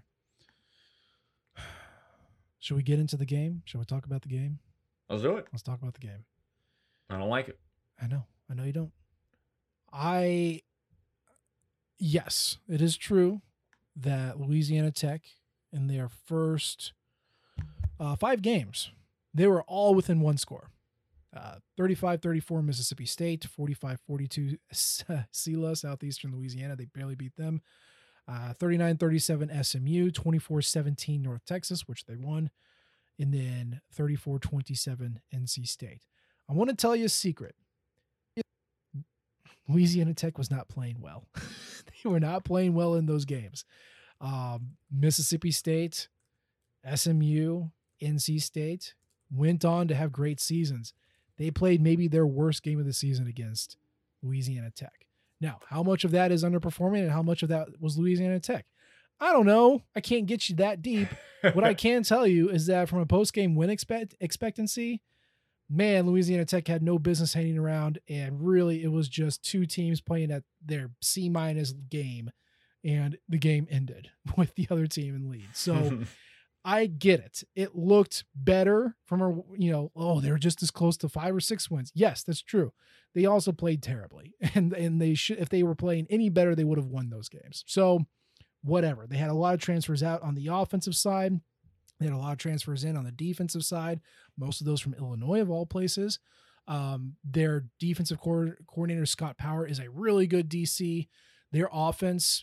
Should we get into the game? Should we talk about the game? Let's do it. Let's talk about the game. I don't like it. I know. I know you don't. I, yes, it is true that Louisiana Tech, in their first uh, five games, they were all within one score. Uh, thirty-five thirty-four Mississippi State, forty-five forty-two S E L A, Southeastern Louisiana. They barely beat them. Uh, thirty-nine thirty-seven S M U, twenty-four seventeen North Texas, which they won. And then thirty-four twenty-seven N C State. I want to tell you a secret. Louisiana Tech was not playing well. They were not playing well in those games. Um, Mississippi State, S M U, N C State went on to have great seasons. They played maybe their worst game of the season against Louisiana Tech. Now, how much of that is underperforming and how much of that was Louisiana Tech? I don't know. I can't get you that deep. What I can tell you is that from a post-game win expect- expectancy, man, Louisiana Tech had no business hanging around, and really it was just two teams playing at their C-minus game, and the game ended with the other team in lead. So I get it. It looked better from a, you know, oh, they're just as close to five or six wins. Yes, that's true. They also played terribly, and and they should, if they were playing any better, they would have won those games. So whatever. They had a lot of transfers out on the offensive side. They had a lot of transfers in on the defensive side, most of those from Illinois of all places. Um, their defensive co- coordinator, Scott Power, is a really good D C. Their offense,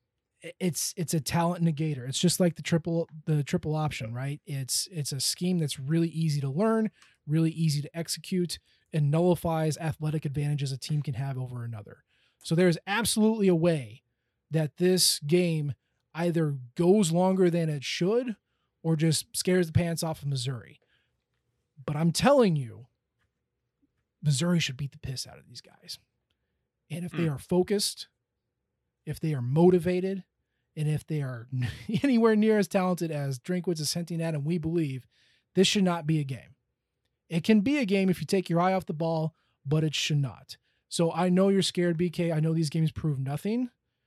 it's it's a talent negator. It's just like the triple the triple option, right? It's it's a scheme that's really easy to learn, really easy to execute, and nullifies athletic advantages a team can have over another. So there's absolutely a way that this game either goes longer than it should or just scares the pants off of Missouri. But I'm telling you, Missouri should beat the piss out of these guys. And if they are focused, if they are motivated, and if they are anywhere near as talented as Drinkwitz is hinting at, and we believe, this should not be a game. It can be a game if you take your eye off the ball, but it should not. So I know you're scared, B K. I know these games prove nothing,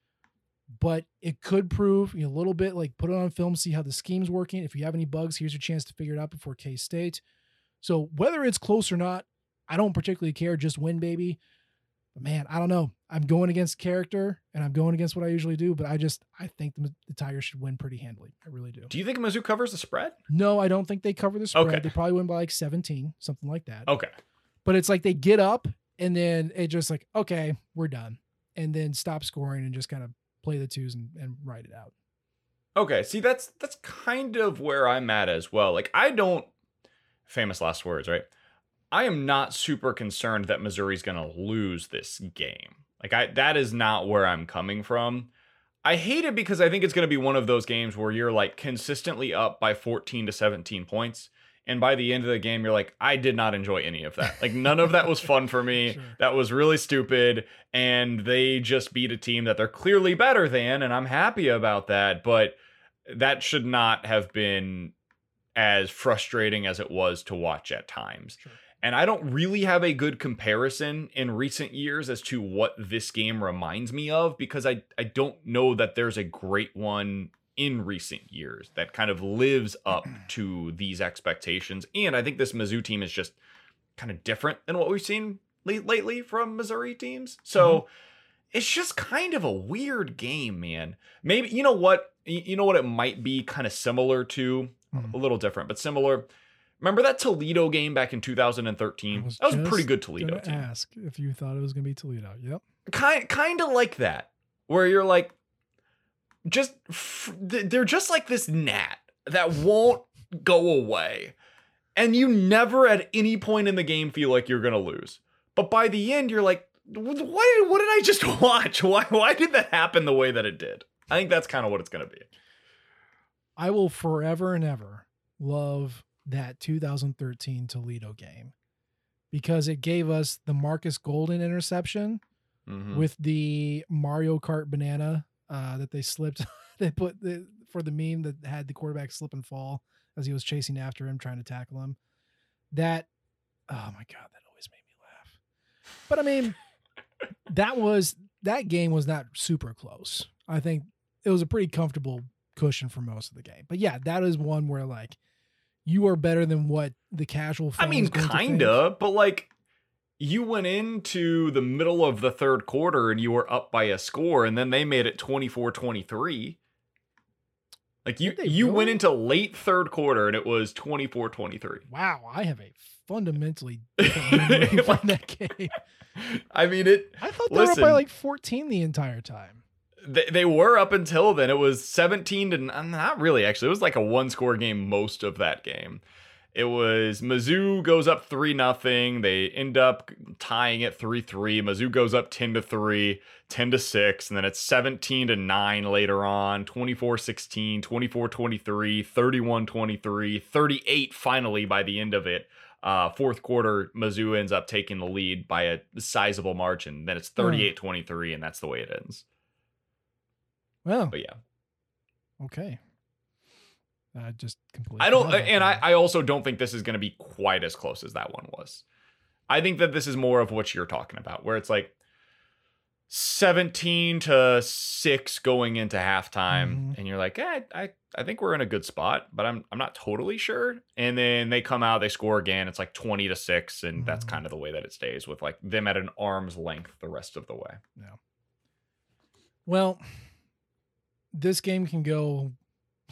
but it could prove, you know, a little bit, like put it on film, see how the scheme's working. If you have any bugs, here's your chance to figure it out before K-State. So whether it's close or not, I don't particularly care. Just win, baby. But man, I don't know. I'm going against character and I'm going against what I usually do, but I just, I think the, the Tigers should win pretty handily. I really do. Do you think Mizzou covers the spread? No, I don't think they cover the spread. Okay. They probably win by like seventeen, something like that. Okay. But it's like they get up and then it just like, okay, we're done. And then stop scoring and just kind of play the twos and, and ride it out. Okay. See, that's, that's kind of where I'm at as well. Like, I don't, famous last words, right? I am not super concerned that Missouri's going to lose this game. Like, I, that is not where I'm coming from. I hate it because I think it's going to be one of those games where you're like consistently up by fourteen to seventeen points. And by the end of the game, you're like, I did not enjoy any of that. Like, none of that was fun for me. Sure. That was really stupid. And they just beat a team that they're clearly better than. And I'm happy about that. But that should not have been as frustrating as it was to watch at times. Sure. And I don't really have a good comparison in recent years as to what this game reminds me of, because I, I don't know that there's a great one in recent years that kind of lives up to these expectations. And I think this Mizzou team is just kind of different than what we've seen lately from Missouri teams. So mm-hmm. it's just kind of a weird game, man. Maybe, you know what, you know what it might be kind of similar to, mm-hmm. a little different, but similar. Remember that Toledo game back in two thousand thirteen? Was that was a pretty good Toledo team. Ask if you thought it was going to be Toledo. Yep. Kind, kind of like that, where you're like, just, they're just like this gnat that won't go away. And you never at any point in the game feel like you're going to lose. But by the end, you're like, what, what did I just watch? Why, why did that happen the way that it did? I think that's kind of what it's going to be. I will forever and ever love that two thousand thirteen Toledo game because it gave us the Marcus Golden interception mm-hmm. with the Mario Kart banana uh, that they slipped. They put the, for the meme that had the quarterback slip and fall as he was chasing after him, trying to tackle him. That, oh my God, that always made me laugh. But I mean, that was, that game was not super close. I think it was a pretty comfortable cushion for most of the game. But yeah, that is one where like, you are better than what the casual fan I mean, kinda, but like you went into the middle of the third quarter and you were up by a score and then they made it twenty-four twenty-three. Like you, you really? went into late third quarter and it was twenty-four twenty-three. Wow. I have a fundamentally different memory from that game. I mean, it, I thought they listen, were up by like fourteen the entire time. They, they were up until then. It was seventeen to not really, actually. It was like a one score game most of that game. It was Mizzou goes up three nothing. They end up tying it three three. Mizzou goes up ten to three, ten to six, and then it's seventeen to nine later on, twenty-four sixteen, twenty-four twenty-three, thirty-one twenty-three, thirty-eight finally by the end of it. Uh, fourth quarter, Mizzou ends up taking the lead by a sizable margin. Then it's thirty-eight twenty-three, and that's the way it ends. Well, but yeah. Okay. I just completely. I don't, and I, I also don't think this is going to be quite as close as that one was. I think that this is more of what you're talking about, where it's like seventeen to six going into halftime, mm-hmm. and you're like, eh, I, I think we're in a good spot, but I'm, I'm not totally sure. And then they come out, they score again. It's like twenty to six, and mm-hmm. that's kind of the way that it stays with like them at an arm's length the rest of the way. Yeah. Well. This game can go a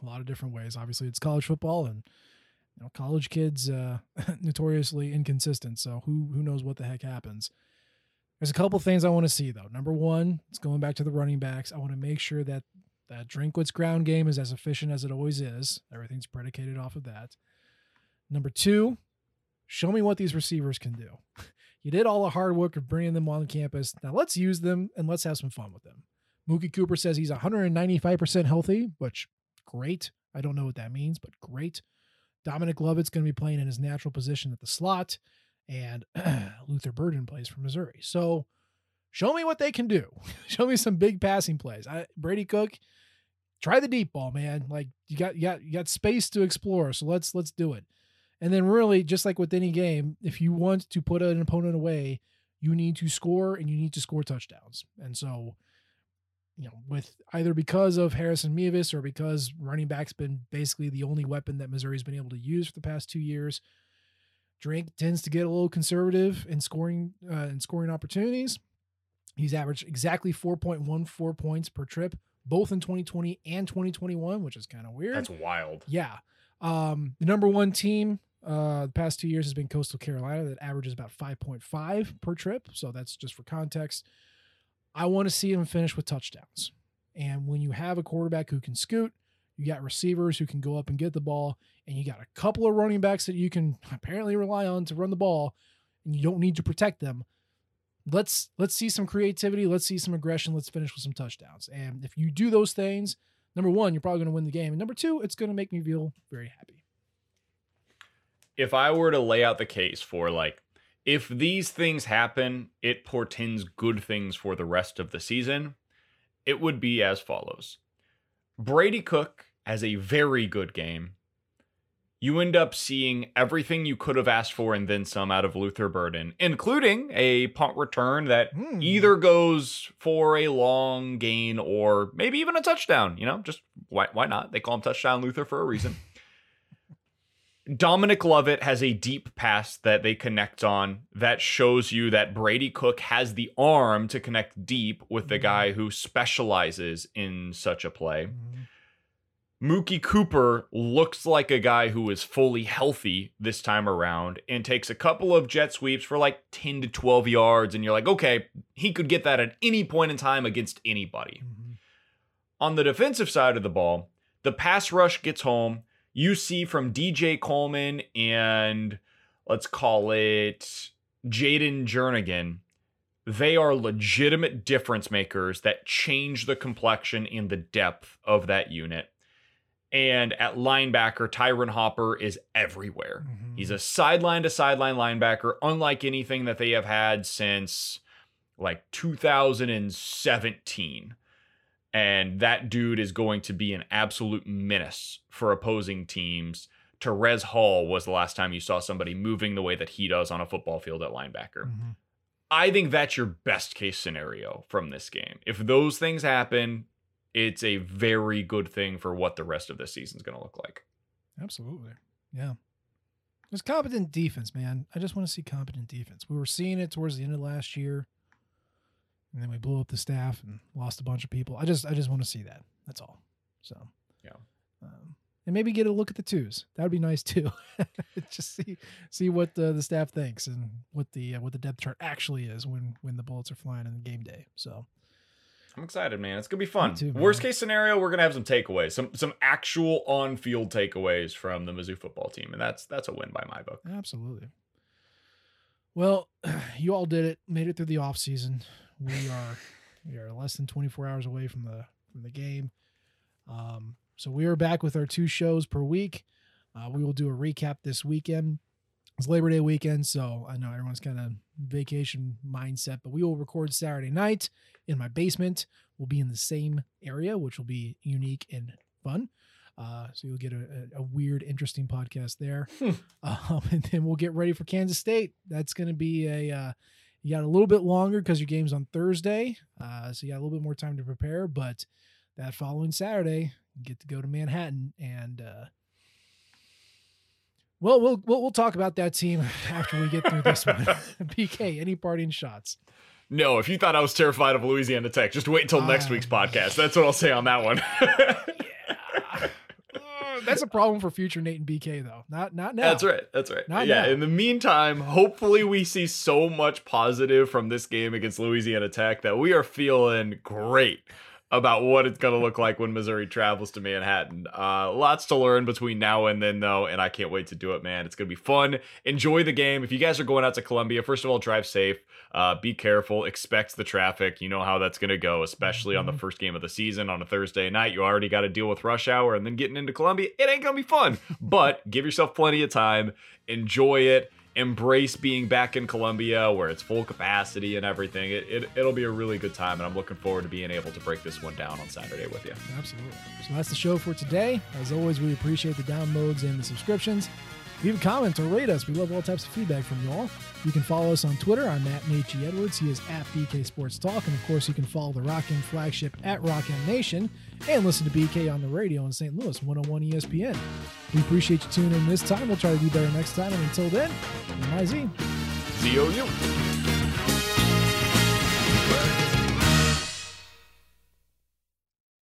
a lot of different ways. Obviously, it's college football, and you know, college kids uh, notoriously inconsistent. So who who knows what the heck happens? There's a couple things I want to see though. Number one, it's going back to the running backs. I want to make sure that that Drinkwitz ground game is as efficient as it always is. Everything's predicated off of that. Number two, show me what these receivers can do. You did all the hard work of bringing them on campus. Now let's use them and let's have some fun with them. Mookie Cooper says he's one hundred ninety-five percent healthy, which great. I don't know what that means, but great. Dominic Lovett's going to be playing in his natural position at the slot, and Luther Burden plays for Missouri. So show me what they can do. Show me some big passing plays. I, Brady Cook, try the deep ball, man. Like you got, you got, you got space to explore. So let's, let's do it. And then really, just like with any game, if you want to put an opponent away, you need to score and you need to score touchdowns. And so, you know, with either because of Harrison Mevis or because running back's been basically the only weapon that Missouri's been able to use for the past two years, Drink tends to get a little conservative in scoring uh, in scoring opportunities. He's averaged exactly four point one four points per trip, both in twenty twenty and twenty twenty-one, which is kind of weird. That's wild. Yeah. Um, the number one team uh, the past two years has been Coastal Carolina, that averages about five point five per trip. So that's just for context. I want to see him finish with touchdowns. And when you have a quarterback who can scoot, you got receivers who can go up and get the ball, and you got a couple of running backs that you can apparently rely on to run the ball, and you don't need to protect them. Let's let's see some creativity. Let's see some aggression. Let's finish with some touchdowns. And if you do those things, number one, you're probably going to win the game. And number two, it's going to make me feel very happy. If I were to lay out the case for like, if these things happen, it portends good things for the rest of the season, it would be as follows. Brady Cook has a very good game. You end up seeing everything you could have asked for and then some out of Luther Burden, including a punt return that mm. either goes for a long gain or maybe even a touchdown. You know, just why, why not? They call him Touchdown Luther for a reason. Dominic Lovett has a deep pass that they connect on that shows you that Brady Cook has the arm to connect deep with the guy who specializes in such a play. Mm-hmm. Mookie Cooper looks like a guy who is fully healthy this time around and takes a couple of jet sweeps for like ten to twelve yards. And you're like, okay, he could get that at any point in time against anybody. Mm-hmm. On the defensive side of the ball, the pass rush gets home. You see from D J Coleman and let's call it Jaden Jernigan, they are legitimate difference makers that change the complexion and the depth of that unit. And at linebacker, Tyron Hopper is everywhere. Mm-hmm. He's a sideline to sideline linebacker, unlike anything that they have had since like two thousand seventeen. And that dude is going to be an absolute menace for opposing teams. Terez Hall was the last time you saw somebody moving the way that he does on a football field at linebacker. Mm-hmm. I think that's your best case scenario from this game. If those things happen, it's a very good thing for what the rest of this season is going to look like. Absolutely. Yeah. There's competent defense, man. I just want to see competent defense. We were seeing it towards the end of last year. And then we blew up the staff and lost a bunch of people. I just I just want to see that. That's all. So, yeah. Um, and maybe get a look at the twos. That would be nice too. Just see see what the, the staff thinks and what the uh, what the depth chart actually is when when the bullets are flying on game day. So, I'm excited, man. It's gonna be fun. Too, Worst case scenario, we're gonna have some takeaways, some some actual on field takeaways from the Mizzou football team, and that's that's a win by my book. Absolutely. Well, you all did it. Made it through the off season. We are we are less than twenty-four hours away from the from the game. Um, so we are back with our two shows per week. Uh, we will do a recap this weekend. It's Labor Day weekend, so I know everyone's kind of vacation mindset, but we will record Saturday night in my basement. We'll be in the same area, which will be unique and fun. Uh, so you'll get a, a, a weird, interesting podcast there. um, and then we'll get ready for Kansas State. That's going to be a, uh, you got a little bit longer because your game's on Thursday. Uh, so you got a little bit more time to prepare, but that following Saturday, you get to go to Manhattan and, uh, well, we'll, we'll, we'll talk about that team after we get through this one. P K, any parting shots? No, if you thought I was terrified of Louisiana Tech, just wait until uh, next week's podcast. That's what I'll say on that one. Yeah. that's a problem for future Nate and B K though. Not not now. That's right. That's right. Not yeah. now. In the meantime, hopefully we see so much positive from this game against Louisiana Tech that we are feeling great about what it's going to look like when Missouri travels to Manhattan. Uh, lots to learn between now and then, though, and I can't wait to do it, man. It's going to be fun. Enjoy the game. If you guys are going out to Columbia, first of all, drive safe. Uh, be careful. Expect the traffic. You know how that's going to go, especially mm-hmm. on the first game of the season on a Thursday night. You already got to deal with rush hour, and then getting into Columbia, it ain't going to be fun. But give yourself plenty of time. Enjoy it. Embrace being back in Columbia where it's full capacity and everything. It, it, it'll be a really good time, and I'm looking forward to being able to break this one down on Saturday with you. Absolutely. So that's the show for today. As always, we appreciate the downloads and the subscriptions. Leave a comment or rate us. We love all types of feedback from you all. You can follow us on Twitter. I'm at Nate G. Edwards. He is at B K Sports Talk. And, of course, you can follow the Rock M flagship at Rock M Nation and listen to B K on the radio in Saint Louis, one oh one E S P N. We appreciate you tuning in this time. We'll try to do better next time. And until then, I'm I Z. Z O U.